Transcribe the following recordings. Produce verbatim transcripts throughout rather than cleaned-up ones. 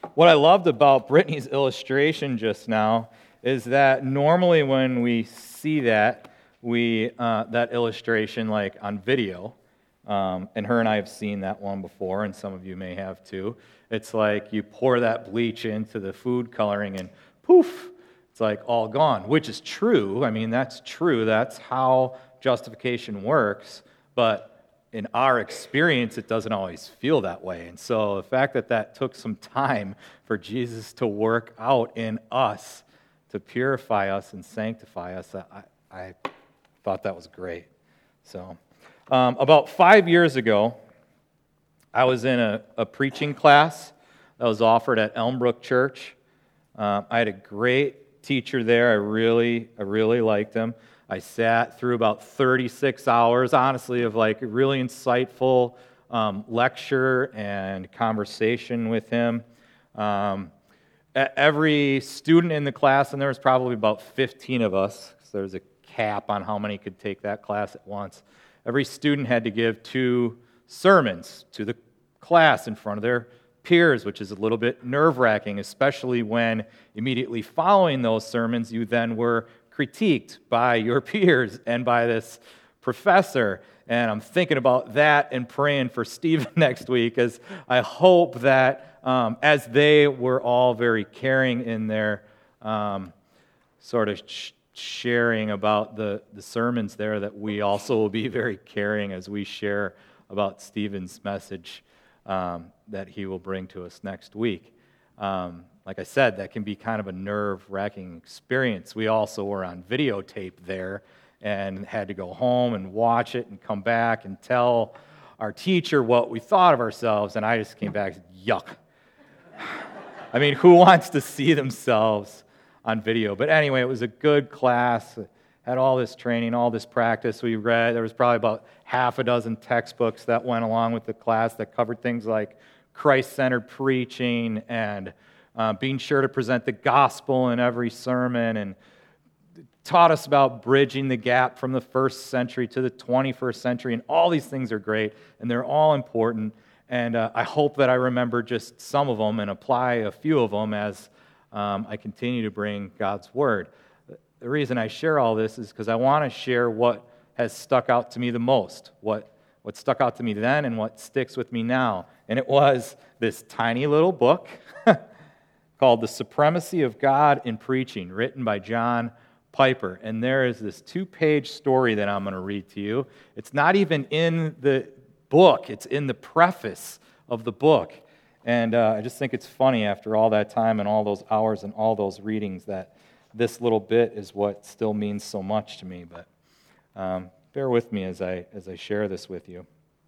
What I loved about Brittany's illustration just now is that normally when we see that, we uh, that illustration like on video, um, and her and I have seen that one before, and some of you may have too. It's like you pour that bleach into the food coloring and poof, it's like all gone, which is true. I mean, that's true. That's how justification works, but in our experience, it doesn't always feel that way. And so the fact that that took some time for Jesus to work out in us, to purify us and sanctify us, I, I thought that was great. So um, about five years ago, I was in a, a preaching class that was offered at Elmbrook Church. Um, I had a great teacher there. I really, I really liked him. I sat through about thirty-six hours, honestly, of like a really insightful um, lecture and conversation with him. Um, every student in the class, and there was probably about fifteen of us, because there was a cap on how many could take that class at once. Every student had to give two sermons to the class in front of their peers, which is a little bit nerve-wracking, especially when immediately following those sermons, you then were critiqued by your peers and by this professor. And I'm thinking about that and praying for Stephen next week, as I hope that um, as they were all very caring in their um, sort of sh- sharing about the, the sermons there, that we also will be very caring as we share about Stephen's message um, that he will bring to us next week. Um, Like I said, that can be kind of a nerve-wracking experience. We also were on videotape there and had to go home and watch it and come back and tell our teacher what we thought of ourselves, and I just came back and said, yuck. I mean, who wants to see themselves on video? But anyway, it was a good class. Had all this training, all this practice. We read, there was probably about half a dozen textbooks that went along with the class that covered things like Christ-centered preaching and Uh, being sure to present the gospel in every sermon, and taught us about bridging the gap from the first century to the twenty-first century, and all these things are great, and they're all important, and uh, I hope that I remember just some of them and apply a few of them as um, I continue to bring God's Word. The reason I share all this is because I want to share what has stuck out to me the most, what, what stuck out to me then and what sticks with me now, and it was this tiny little book called The Supremacy of God in Preaching, written by John Piper. And there is this two-page story that I'm going to read to you. It's not even in the book. It's in the preface of the book. And uh, I just think it's funny after all that time and all those hours and all those readings that this little bit is what still means so much to me. But um, bear with me as I, as I share this with you.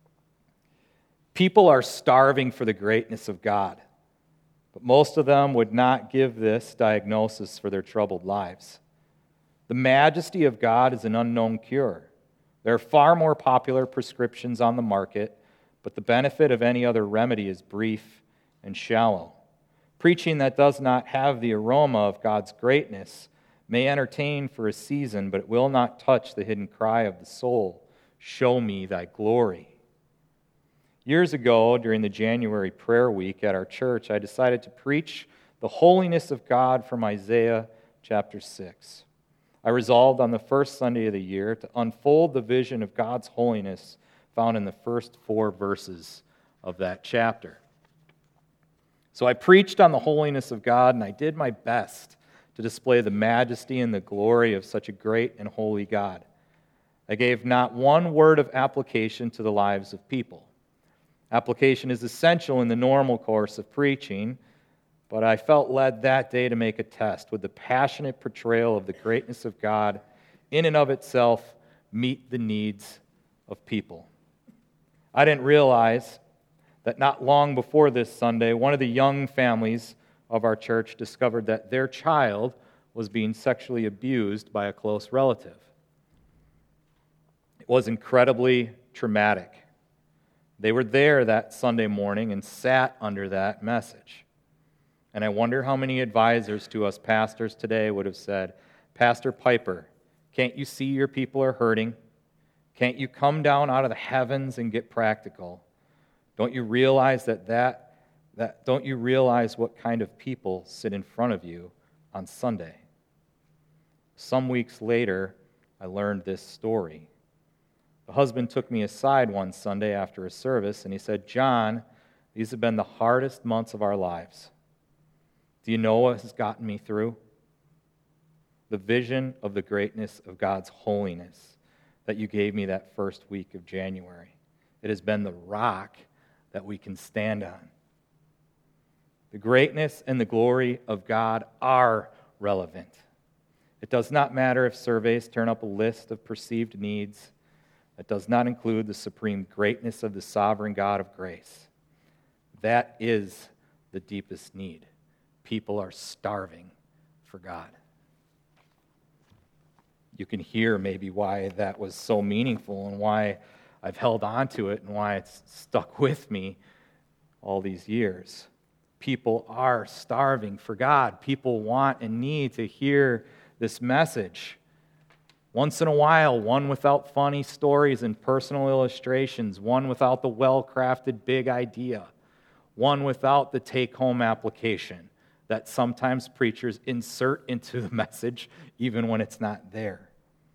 People are starving for the greatness of God, but most of them would not give this diagnosis for their troubled lives. The majesty of God is an unknown cure. There are far more popular prescriptions on the market, but the benefit of any other remedy is brief and shallow. Preaching that does not have the aroma of God's greatness may entertain for a season, but it will not touch the hidden cry of the soul, "Show me thy glory." Years ago, during the January prayer week at our church, I decided to preach the holiness of God from Isaiah chapter six. I resolved on the first Sunday of the year to unfold the vision of God's holiness found in the first four verses of that chapter. So I preached on the holiness of God, and I did my best to display the majesty and the glory of such a great and holy God. I gave not one word of application to the lives of people. Application is essential in the normal course of preaching, but I felt led that day to make a test. Would the passionate portrayal of the greatness of God in and of itself meet the needs of people? I didn't realize that not long before this Sunday, one of the young families of our church discovered that their child was being sexually abused by a close relative. It was incredibly traumatic. They were there that Sunday morning and sat under that message. And I wonder how many advisors to us pastors today would have said, "Pastor Piper, can't you see your people are hurting? Can't you come down out of the heavens and get practical? Don't you realize that that that don't you realize what kind of people sit in front of you on Sunday? Some weeks later, I learned this story. The husband took me aside one Sunday after a service, and he said, "John, these have been the hardest months of our lives. Do you know what has gotten me through? The vision of the greatness of God's holiness that you gave me that first week of January. It has been the rock that we can stand on." The greatness and the glory of God are relevant. It does not matter if surveys turn up a list of perceived needs. It does not include the supreme greatness of the sovereign God of grace. That is the deepest need. People are starving for God. You can hear maybe why that was so meaningful and why I've held on to it and why it's stuck with me all these years. People are starving for God. People want and need to hear this message. Once in a while, one without funny stories and personal illustrations, one without the well-crafted big idea, one without the take-home application that sometimes preachers insert into the message even when it's not there.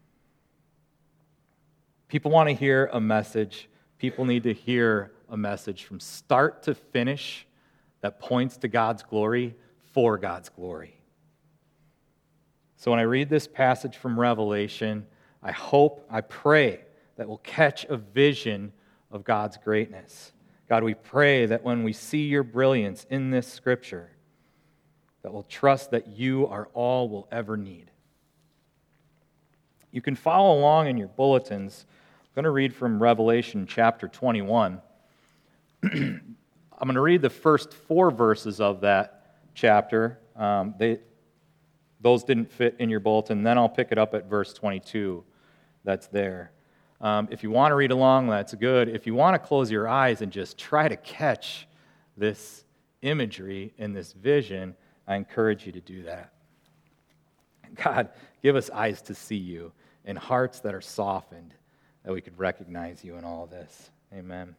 People want to hear a message. People need to hear a message from start to finish that points to God's glory for God's glory. So when I read this passage from Revelation, I hope, I pray that we'll catch a vision of God's greatness. God, we pray that when we see your brilliance in this scripture, that we'll trust that you are all we'll ever need. You can follow along in your bulletins. I'm going to read from Revelation chapter twenty-one. I'm going to read the first four verses of that chapter. Um, they, those didn't fit in your bulletin. Then I'll pick it up at verse twenty-two. That's there. Um, if you want to read along, that's good. If you want to close your eyes and just try to catch this imagery and this vision, I encourage you to do that. God, give us eyes to see you and hearts that are softened, that we could recognize you in all this. Amen.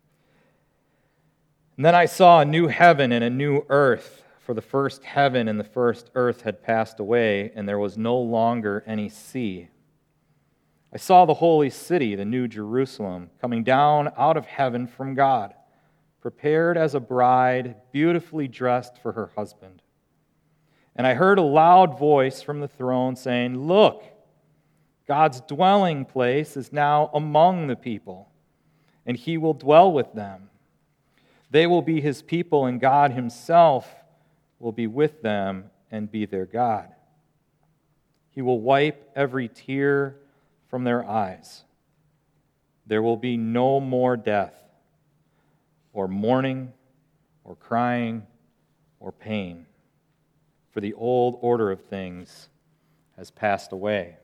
And then I saw a new heaven and a new earth, for the first heaven and the first earth had passed away, and there was no longer any sea. I saw the holy city, the new Jerusalem, coming down out of heaven from God, prepared as a bride, beautifully dressed for her husband. And I heard a loud voice from the throne saying, "Look, God's dwelling place is now among the people, and he will dwell with them. They will be his people, and God himself will be with them and be their God. He will wipe every tear from their eyes. There will be no more death, or mourning, or crying, or pain, for the old order of things has passed away."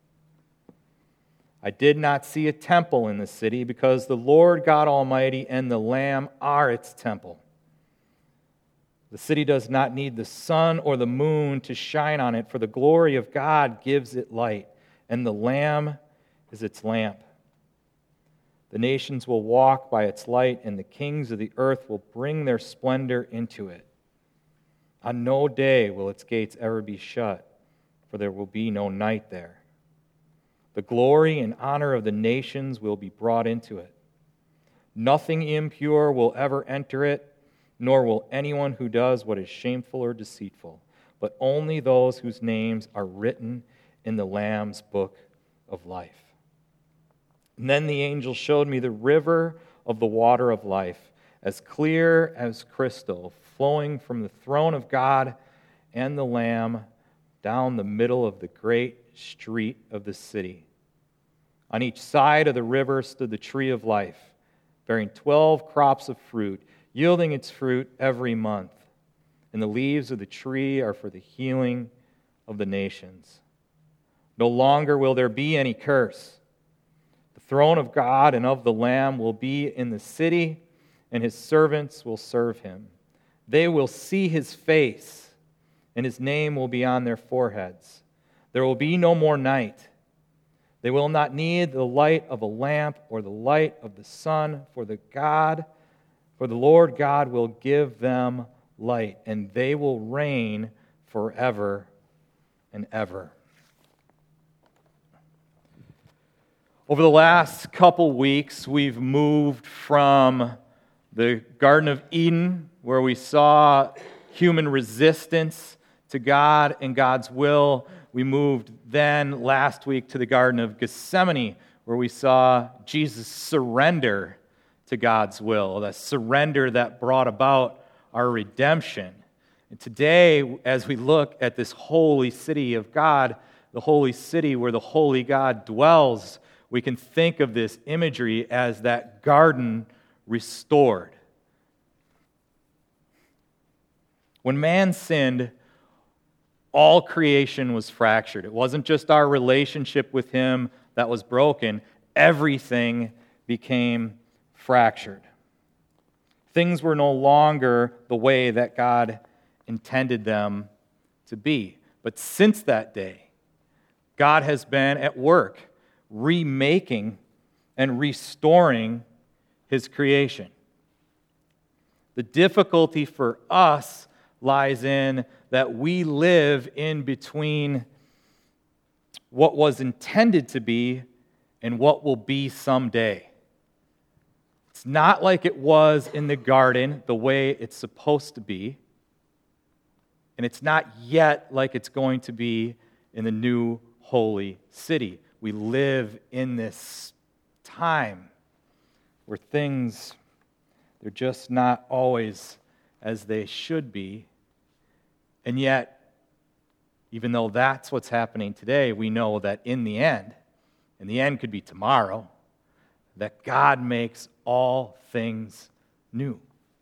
I did not see a temple in the city, because the Lord God Almighty and the Lamb are its temple. The city does not need the sun or the moon to shine on it, for the glory of God gives it light, and the Lamb is its lamp. The nations will walk by its light, and the kings of the earth will bring their splendor into it. On no day will its gates ever be shut, for there will be no night there. The glory and honor of the nations will be brought into it. Nothing impure will ever enter it, nor will anyone who does what is shameful or deceitful, but only those whose names are written in the Lamb's book of life. And then the angel showed me the river of the water of life, as clear as crystal, flowing from the throne of God and the Lamb down the middle of the great street of the city. On each side of the river stood the tree of life, bearing twelve crops of fruit, yielding its fruit every month. And the leaves of the tree are for the healing of the nations. No longer will there be any curse. The throne of God and of the Lamb will be in the city, and his servants will serve him. They will see his face, and his name will be on their foreheads. There will be no more night. They will not need the light of a lamp or the light of the sun, for the God, For the Lord God will give them light, and they will reign forever and ever. Over the last couple weeks, we've moved from the Garden of Eden, where we saw human resistance to God and God's will. We moved then last week to the Garden of Gethsemane, where we saw Jesus surrender to God's will, the surrender that brought about our redemption. And today, as we look at this holy city of God, the holy city where the holy God dwells, we can think of this imagery as that garden restored. When man sinned, all creation was fractured. It wasn't just our relationship with Him that was broken. Everything became fractured. Things were no longer the way that God intended them to be. But since that day, God has been at work remaking and restoring His creation. The difficulty for us lies in that we live in between what was intended to be and what will be someday. It's not like it was in the garden, the way it's supposed to be, and it's not yet like it's going to be in the new holy city. We live in this time where things, they're just not always as they should be. And yet, even though that's what's happening today, we know that in the end, and the end could be tomorrow, that God makes all things new.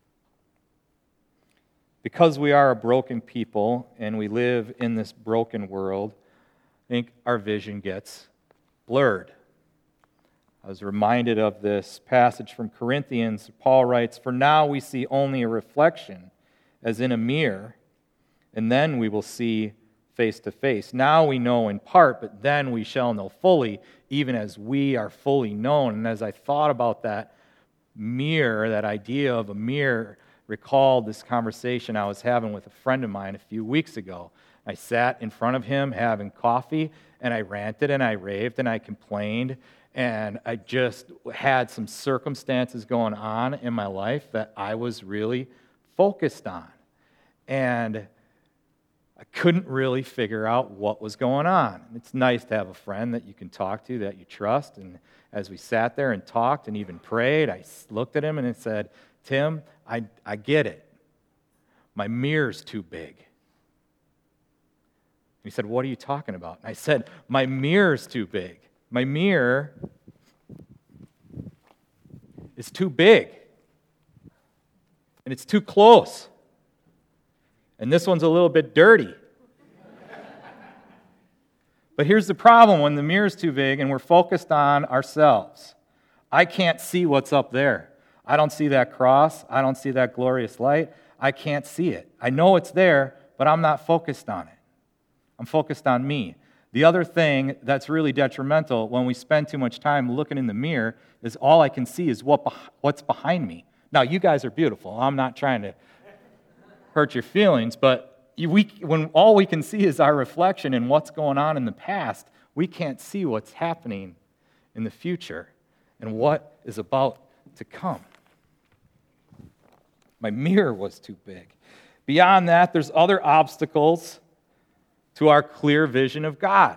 Because we are a broken people and we live in this broken world, I think our vision gets blurred. I was reminded of this passage from Corinthians. Paul writes, "For now we see only a reflection, as in a mirror, and then we will see face to face. Now we know in part, but then we shall know fully, even as we are fully known." And as I thought about that mirror, that idea of a mirror, recalled this conversation I was having with a friend of mine a few weeks ago. I sat in front of him having coffee, and I ranted and I raved and I complained, and I just had some circumstances going on in my life that I was really focused on. And I couldn't really figure out what was going on. It's nice to have a friend that you can talk to, that you trust. And as we sat there and talked and even prayed, I looked at him and I said, "Tim, I, I get it. My mirror's too big." He said, "What are you talking about?" And I said, "My mirror's too big. My mirror is too big. And it's too close. And this one's a little bit dirty." But here's the problem when the mirror's too big and we're focused on ourselves. I can't see what's up there. I don't see that cross. I don't see that glorious light. I can't see it. I know it's there, but I'm not focused on it. I'm focused on me. The other thing that's really detrimental when we spend too much time looking in the mirror is all I can see is what what's behind me. Now, you guys are beautiful. I'm not trying to hurt your feelings, but we, when all we can see is our reflection and what's going on in the past, we can't see what's happening in the future and what is about to come. My mirror was too big. Beyond that, there's other obstacles to our clear vision of God.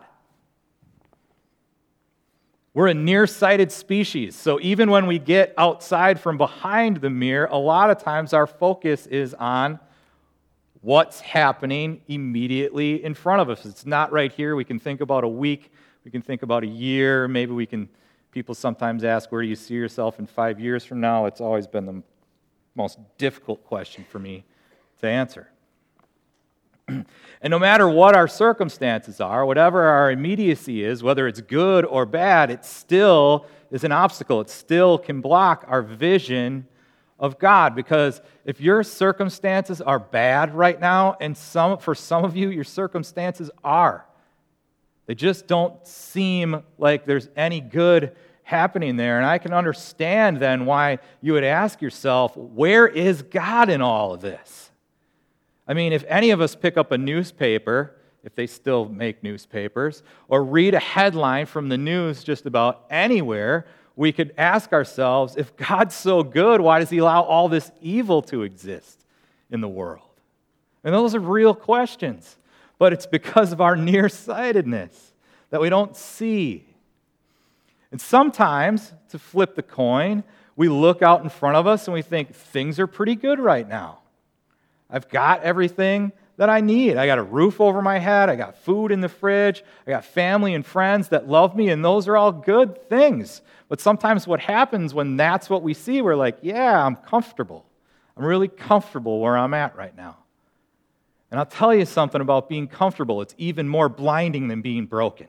We're a nearsighted species, so even when we get outside from behind the mirror, a lot of times our focus is on what's happening immediately in front of us. It's not right here. We can think about a week, we can think about a year, maybe we can, people sometimes ask, where do you see yourself in five years from now? It's always been the most difficult question for me to answer. And no matter what our circumstances are, whatever our immediacy is, whether it's good or bad, it still is an obstacle. It still can block our vision of God. Because if your circumstances are bad right now, and some for some of you, your circumstances are, they just don't seem like there's any good happening there. And I can understand then why you would ask yourself, where is God in all of this? I mean, if any of us pick up a newspaper, if they still make newspapers, or read a headline from the news just about anywhere, we could ask ourselves, if God's so good, why does he allow all this evil to exist in the world? And those are real questions. But it's because of our nearsightedness that we don't see. And sometimes, to flip the coin, we look out in front of us and we think, things are pretty good right now. I've got everything that I need. I got a roof over my head. I got food in the fridge. I got family and friends that love me, and those are all good things. But sometimes what happens when that's what we see, we're like, yeah, I'm comfortable. I'm really comfortable where I'm at right now. And I'll tell you something about being comfortable. It's even more blinding than being broken.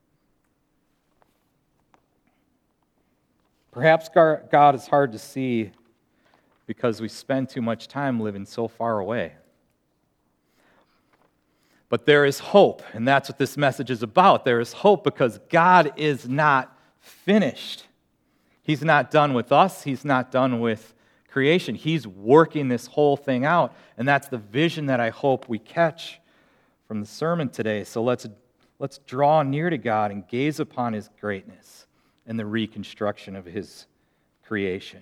Perhaps God is hard to see because we spend too much time living so far away. But there is hope, and that's what this message is about. There is hope because God is not finished. He's not done with us. He's not done with creation. He's working this whole thing out, and that's the vision that I hope we catch from the sermon today. So let's, let's draw near to God and gaze upon his greatness and the reconstruction of his creation.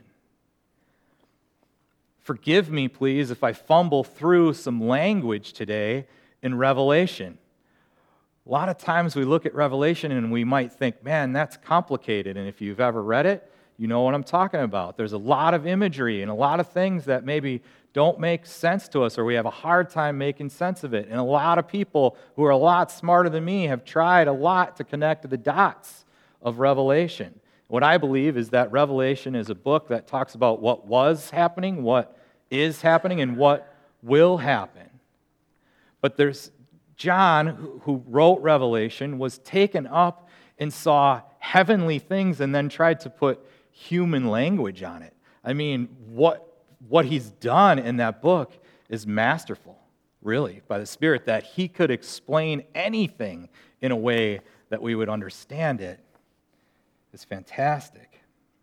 Forgive me, please, if I fumble through some language today in Revelation. A lot of times we look at Revelation and we might think, man, that's complicated. And if you've ever read it, you know what I'm talking about. There's a lot of imagery and a lot of things that maybe don't make sense to us, or we have a hard time making sense of it. And a lot of people who are a lot smarter than me have tried a lot to connect the dots of Revelation. What I believe is that Revelation is a book that talks about what was happening, what is happening, and what will happen. But there's John, who wrote Revelation, was taken up and saw heavenly things and then tried to put human language on it. I mean, what, what he's done in that book is masterful, really, by the Spirit, that he could explain anything in a way that we would understand it. It's fantastic.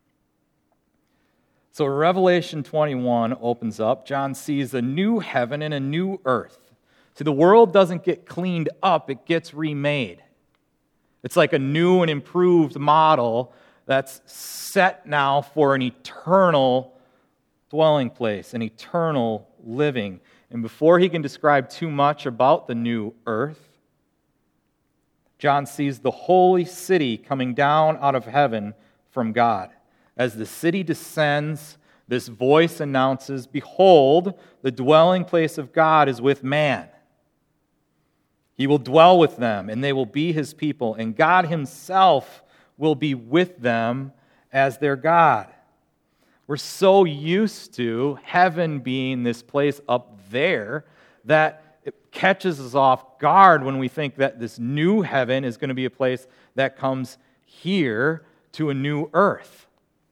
So Revelation twenty-one opens up. John sees a new heaven and a new earth. See, the world doesn't get cleaned up, it gets remade. It's like a new and improved model that's set now for an eternal dwelling place, an eternal living. And before he can describe too much about the new earth, John sees the holy city coming down out of heaven from God. As the city descends, this voice announces, "Behold, the dwelling place of God is with man. He will dwell with them, and they will be his people, and God himself will be with them as their God." We're so used to heaven being this place up there that it catches us off guard when we think that this new heaven is going to be a place that comes here to a new earth.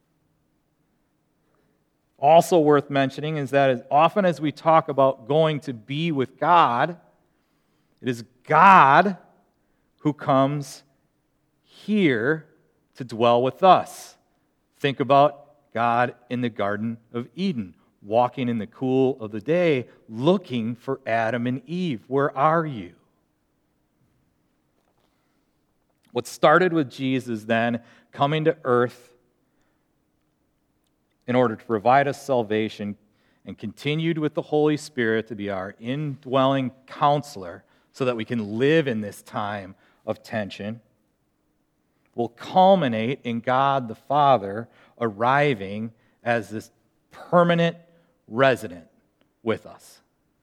Also worth mentioning is that as often as we talk about going to be with God, it is God who comes here to dwell with us. Think about God in the Garden of Eden, walking in the cool of the day, looking for Adam and Eve. Where are you? What started with Jesus then coming to earth in order to provide us salvation and continued with the Holy Spirit to be our indwelling counselor so that we can live in this time of tension, will culminate in God the Father arriving as this permanent resident with us.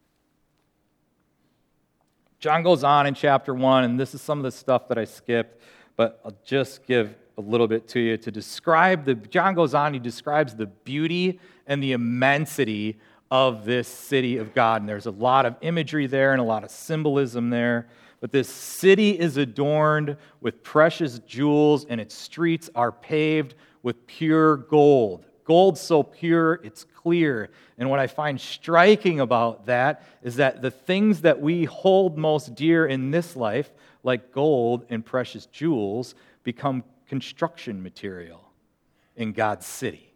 John goes on in chapter one, and this is some of the stuff that I skipped, but I'll just give a little bit to you to describe the, John goes on, he describes the beauty and the immensity of this city of God. And there's a lot of imagery there and a lot of symbolism there. But this city is adorned with precious jewels, and its streets are paved with pure gold. Gold so pure, it's clear. And what I find striking about that is that the things that we hold most dear in this life, like gold and precious jewels, become construction material in God's city.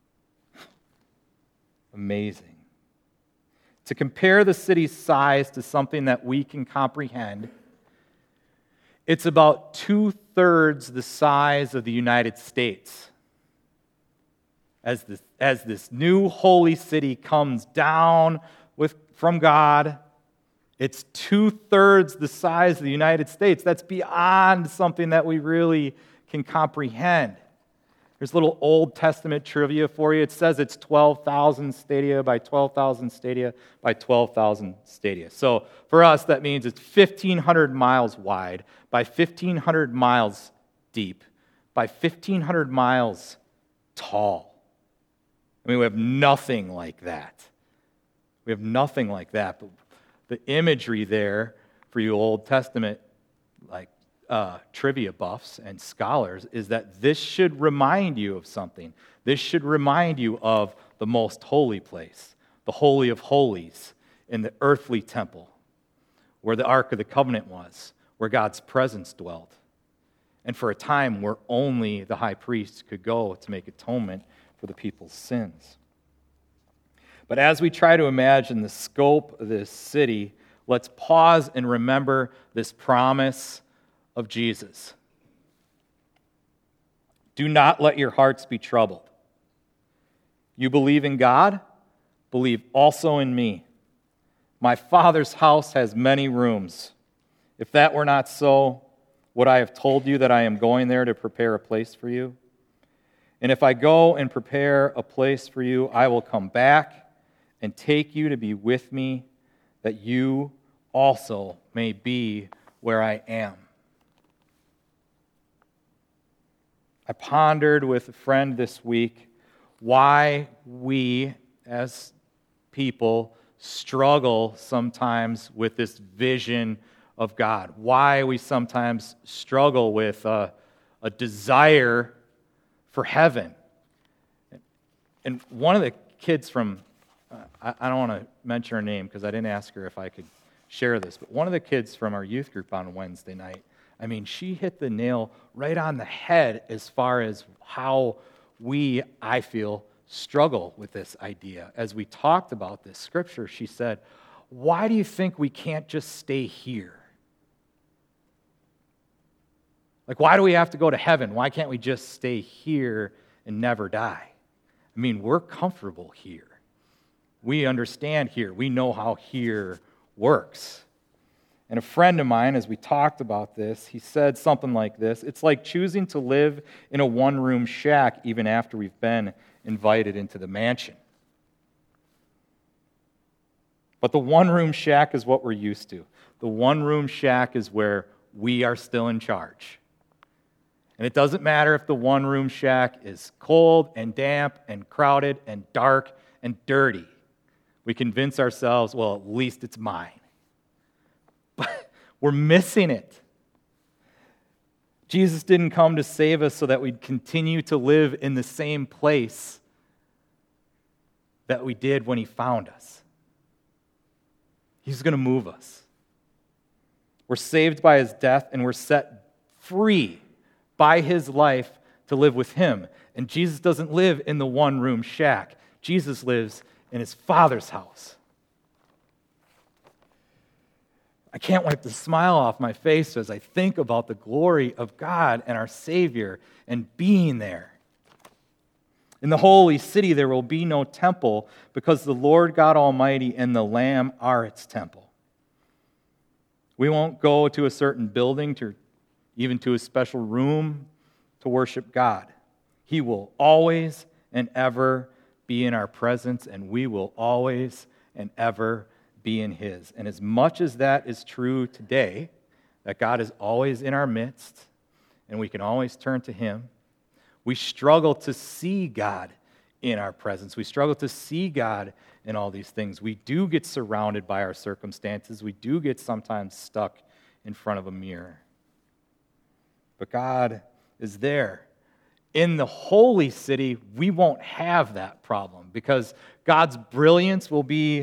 Amazing. To compare the city's size to something that we can comprehend, it's about two-thirds the size of the United States. As this, as this new holy city comes down with, from God, it's two-thirds the size of the United States. That's beyond something that we really can comprehend. There's a little Old Testament trivia for you. It says it's twelve thousand stadia by twelve thousand stadia by twelve thousand stadia. So for us, that means it's fifteen hundred miles wide by fifteen hundred miles deep by fifteen hundred miles tall. I mean, we have nothing like that. We have nothing like that. But the imagery there for you Old Testament like uh, trivia buffs and scholars is that this should remind you of something. This should remind you of the most holy place, the Holy of Holies in the earthly temple, where the Ark of the Covenant was, where God's presence dwelt. And for a time where only the high priest could go to make atonement for the people's sins. But as we try to imagine the scope of this city, let's pause and remember this promise of Jesus. Do not let your hearts be troubled. You believe in God? Believe also in me. My Father's house has many rooms. If that were not so, would I have told you that I am going there to prepare a place for you? And if I go and prepare a place for you, I will come back and take you to be with me, that you also may be where I am. I pondered with a friend this week why we, as people, struggle sometimes with this vision of God. Why we sometimes struggle with a, a desire for heaven. And one of the kids from, uh, I, I don't want to mention her name because I didn't ask her if I could share this, but one of the kids from our youth group on Wednesday night, I mean, she hit the nail right on the head as far as how we, I feel, struggle with this idea. As we talked about this scripture, she said, why do you think we can't just stay here? Like, why do we have to go to heaven? Why can't we just stay here and never die? I mean, we're comfortable here. We understand here. We know how here works. And a friend of mine, as we talked about this, he said something like this: it's like choosing to live in a one-room shack even after we've been invited into the mansion. But the one-room shack is what we're used to. The one-room shack is where we are still in charge. And it doesn't matter if the one-room shack is cold and damp and crowded and dark and dirty. We convince ourselves, well, at least it's mine. But we're missing it. Jesus didn't come to save us so that we'd continue to live in the same place that we did when he found us. He's going to move us. We're saved by his death, and we're set free by his life to live with him. And Jesus doesn't live in the one-room shack. Jesus lives in his Father's house. I can't wipe the smile off my face as I think about the glory of God and our Savior and being there. In the holy city there will be no temple because the Lord God Almighty and the Lamb are its temple. We won't go to a certain building, to even to a special room to worship God. He will always and ever be in our presence, and we will always and ever be in his. And as much as that is true today, that God is always in our midst, and we can always turn to him, we struggle to see God in our presence. We struggle to see God in all these things. We do get surrounded by our circumstances. We do get sometimes stuck in front of a mirror. But God is there. In the holy city, we won't have that problem because God's brilliance will be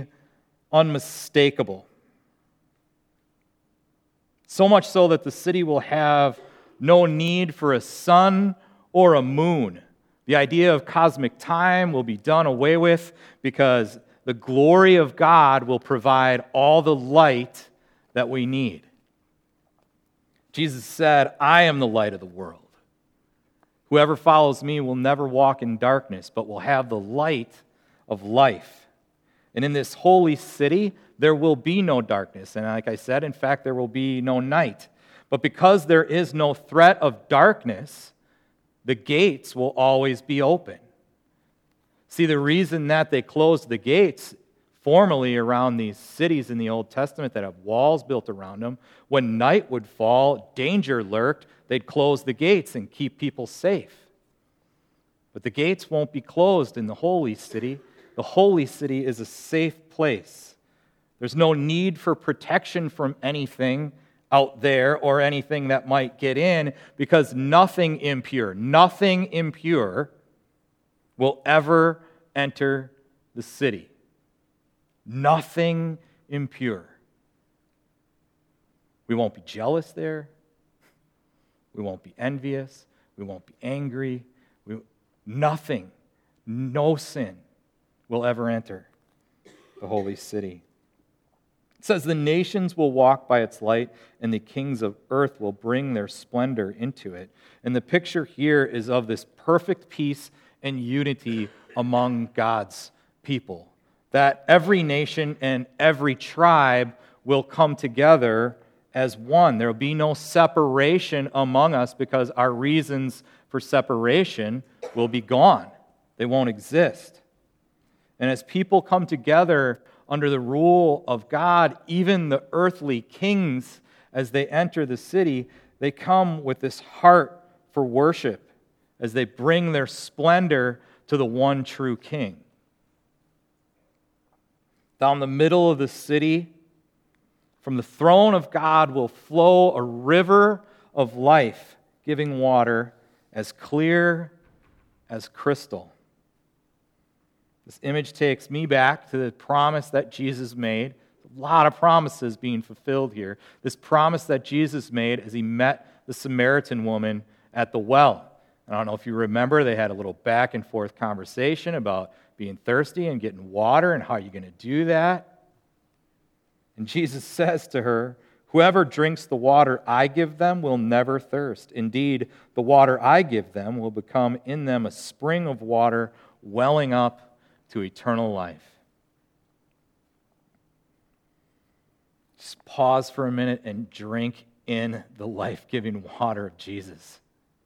unmistakable. So much so that the city will have no need for a sun or a moon. The idea of cosmic time will be done away with because the glory of God will provide all the light that we need. Jesus said, I am the light of the world. Whoever follows me will never walk in darkness, but will have the light of life. And in this holy city, there will be no darkness. And like I said, in fact, there will be no night. But because there is no threat of darkness, the gates will always be open. See, the reason that they closed the gates formerly around these cities in the Old Testament that have walls built around them, when night would fall, danger lurked, they'd close the gates and keep people safe. But the gates won't be closed in the holy city. The holy city is a safe place. There's no need for protection from anything out there or anything that might get in, because nothing impure, nothing impure will ever enter the city. Nothing impure. We won't be jealous there. We won't be envious. We won't be angry. We, nothing, no sin will ever enter the holy city. It says, the nations will walk by its light, and the kings of earth will bring their splendor into it. And the picture here is of this perfect peace and unity among God's people. That every nation and every tribe will come together as one. There will be no separation among us because our reasons for separation will be gone. They won't exist. And as people come together under the rule of God, even the earthly kings, as they enter the city, they come with this heart for worship as they bring their splendor to the one true King. Down the middle of the city, from the throne of God will flow a river of life, giving water as clear as crystal. This image takes me back to the promise that Jesus made. A lot of promises being fulfilled here. This promise that Jesus made as he met the Samaritan woman at the well. I don't know if you remember, they had a little back and forth conversation about being thirsty and getting water and how you're going to do that. And Jesus says to her, whoever drinks the water I give them will never thirst. Indeed, the water I give them will become in them a spring of water welling up to eternal life. Just pause for a minute and drink in the life-giving water of Jesus.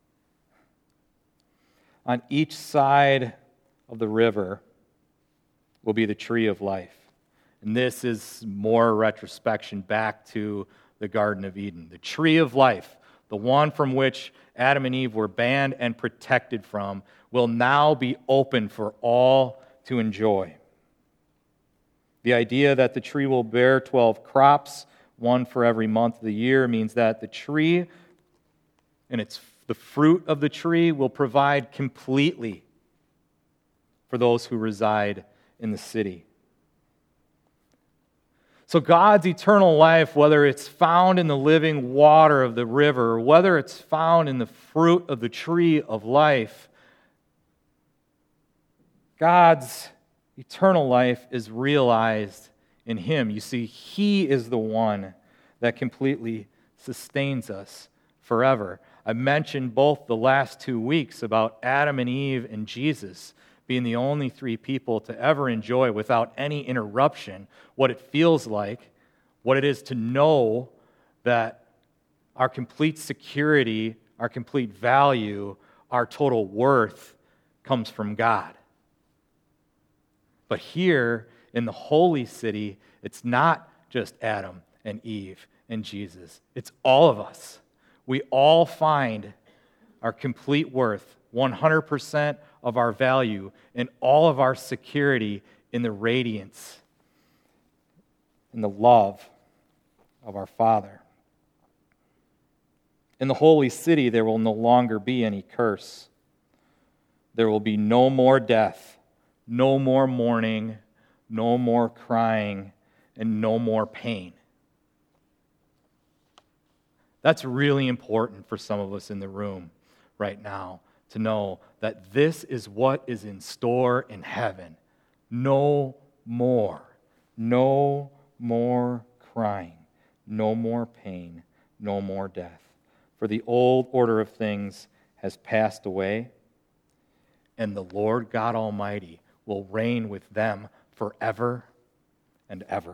On each side of the river will be the tree of life. And this is more retrospection back to the Garden of Eden. The tree of life, the one from which Adam and Eve were banned and protected from, will now be open for all to enjoy. The idea that the tree will bear twelve crops, one for every month of the year, means that the tree and its the fruit of the tree will provide completely for those who reside in the city. So God's eternal life, whether it's found in the living water of the river, or whether it's found in the fruit of the tree of life, God's eternal life is realized in Him. You see, He is the one that completely sustains us forever. I mentioned both the last two weeks about Adam and Eve and Jesus being the only three people to ever enjoy without any interruption what it feels like, what it is to know that our complete security, our complete value, our total worth comes from God. But here in the holy city, it's not just Adam and Eve and Jesus. It's all of us. We all find our complete worth, one hundred percent of our value, and all of our security in the radiance, in the love of our Father. In the holy city, there will no longer be any curse. There will be no more death, no more mourning, no more crying, and no more pain. That's really important for some of us in the room right now to know that this is what is in store in heaven. No more. No more crying. No more pain. No more death. For the old order of things has passed away, and the Lord God Almighty will reign with them forever and ever.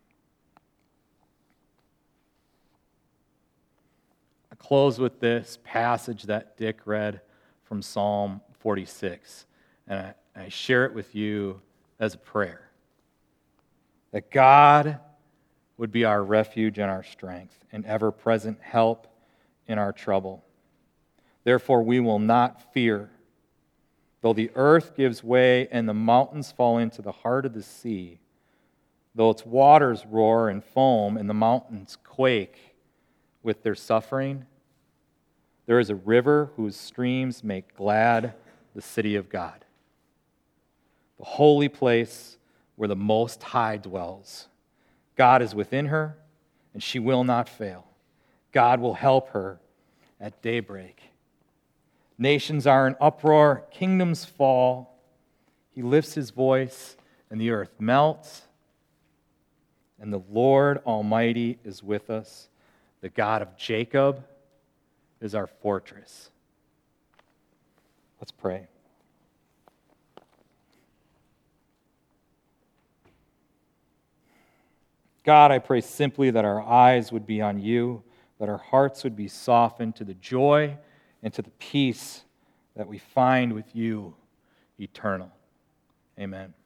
I close with this passage that Dick read from Psalm forty-six, and I, I share it with you as a prayer. That God would be our refuge and our strength, and ever-present help in our trouble. Therefore we will not fear, though the earth gives way and the mountains fall into the heart of the sea, though its waters roar and foam and the mountains quake with their suffering. There is a river whose streams make glad the city of God, the holy place where the Most High dwells. God is within her, and she will not fail. God will help her at daybreak. Nations are in uproar, kingdoms fall. He lifts his voice, and the earth melts. And the Lord Almighty is with us. The God of Jacob is our fortress. Let's pray. God, I pray simply that our eyes would be on you, that our hearts would be softened to the joy and to the peace that we find with you eternal. Amen.